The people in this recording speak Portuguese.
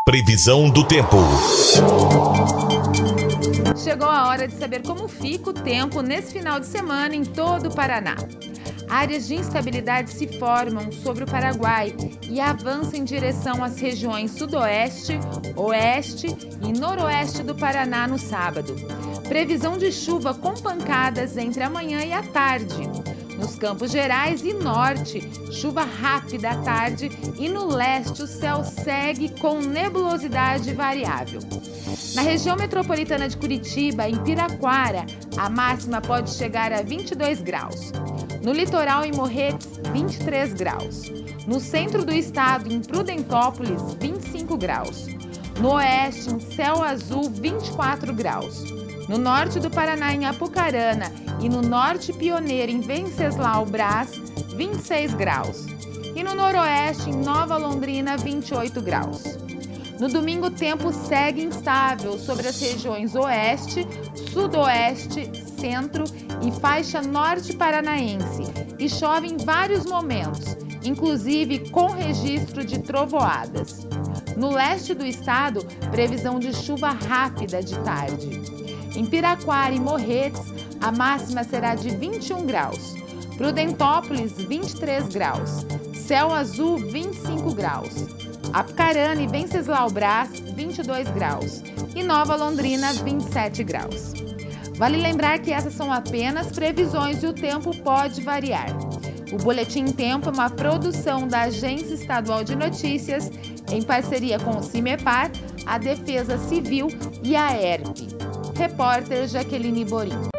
Previsão do tempo. Chegou a hora de saber como fica o tempo nesse final de semana em todo o Paraná. Áreas de instabilidade se formam sobre o Paraguai e avançam em direção às regiões sudoeste, oeste e noroeste do Paraná no sábado. Previsão de chuva com pancadas entre a manhã e a tarde. Nos Campos Gerais e norte, chuva rápida à tarde e no leste o céu segue com nebulosidade variável. Na região metropolitana de Curitiba, em Piraquara, a máxima pode chegar a 22 graus. No litoral, em Morretes, 23 graus. No centro do estado, em Prudentópolis, 25 graus. No oeste, em Céu Azul, 24 graus. No norte do Paraná, em Apucarana, e no norte pioneiro, em Venceslau Brás, 26 graus. E no noroeste, em Nova Londrina, 28 graus. No domingo, o tempo segue instável sobre as regiões oeste, sudoeste, centro e faixa norte paranaense e chove em vários momentos, inclusive com registro de trovoadas. No leste do estado, previsão de chuva rápida de tarde. Em Piraquara e Morretes, a máxima será de 21 graus. Prudentópolis, 23 graus. Céu Azul, 25 graus. Apucarana e Venceslau Brás, 22 graus. E Nova Londrina, 27 graus. Vale lembrar que essas são apenas previsões e o tempo pode variar. O Boletim Tempo é uma produção da Agência Estadual de Notícias, em parceria com o CIMEPAR, a Defesa Civil e a ERP. Repórter Jaqueline Borim.